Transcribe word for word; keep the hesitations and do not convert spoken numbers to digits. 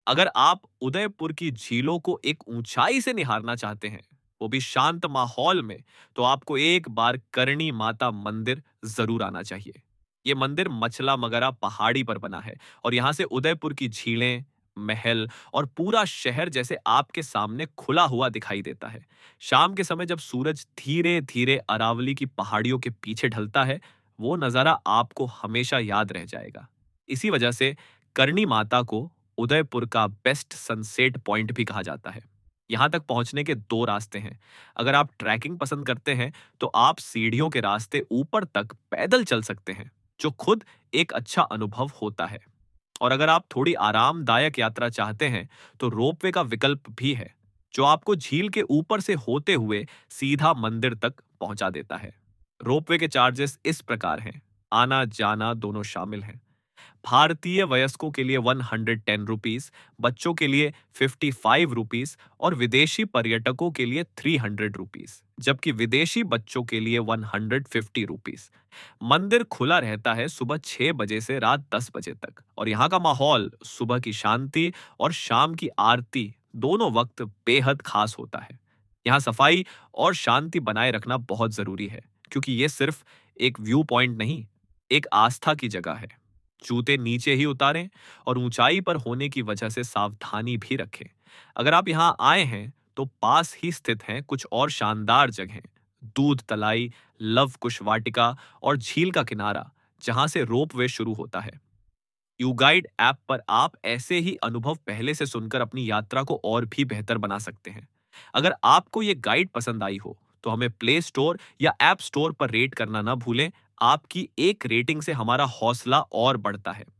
अगर आप उदयपुर की झीलों को एक ऊंचाई से निहारना चाहते हैं, वो भी शांत माहौल में, तो आपको एक बार करणी माता मंदिर जरूर आना चाहिए। ये मंदिर मचला मगरा पहाड़ी पर बना है और यहाँ से उदयपुर की झीलें, महल और पूरा शहर जैसे आपके सामने खुला हुआ दिखाई देता है। शाम के समय जब सूरज धीरे धीरे अरावली की पहाड़ियों के पीछे ढलता है, वो नजारा आपको हमेशा याद रह जाएगा। इसी वजह से करणी माता को उदयपुर का बेस्ट सनसेट पॉइंट भी कहा जाता है। यहाँ तक पहुंचने के दो रास्ते हैं। अगर आप ट्रैकिंग पसंद करते हैं, तो आप सीढ़ियों के रास्ते ऊपर तक पैदल चल सकते हैं, जो खुद एक अच्छा अनुभव होता है। और अगर आप थोड़ी आरामदायक यात्रा चाहते हैं, तो रोपवे का विकल्प भी है, जो आपको झील के ऊपर से होते हुए सीधा मंदिर तक पहुंचा देता है। रोपवे के चार्जेस इस प्रकार हैं, आना जाना दोनों शामिल हैं। भारतीय वयस्कों के लिए वन हंड्रेड टेन रुपीस, बच्चों के लिए फिफ्टी फाइव रुपीस और विदेशी पर्यटकों के लिए थ्री हंड्रेड रुपीस, जबकि विदेशी बच्चों के लिए वन हंड्रेड फिफ्टी रुपीस। मंदिर खुला रहता है सुबह छह बजे से रात दस बजे तक और यहाँ का माहौल सुबह की शांति और शाम की आरती दोनों वक्त बेहद खास होता है। यहाँ सफाई और शांति बनाए रखना बहुत जरूरी है, क्योंकि ये सिर्फ एक व्यू पॉइंट नहीं, एक आस्था की जगह है। जूते नीचे ही उतारें और ऊंचाई पर होने की वजह से सावधानी भी रखें। अगर आप यहाँ आए हैं, तो पास ही स्थित हैं कुछ और शानदार जगहें, दूध तलाई, लव कुश वाटिका और झील का किनारा, जहां से रोप वे शुरू होता है। यू गाइड ऐप पर आप ऐसे ही अनुभव पहले से सुनकर अपनी यात्रा को और भी बेहतर बना सकते हैं। अगर आपको ये गाइड पसंद आई हो, तो हमें प्ले स्टोर या ऐप स्टोर पर रेट करना ना भूलें। आपकी एक रेटिंग से हमारा हौसला और बढ़ता है।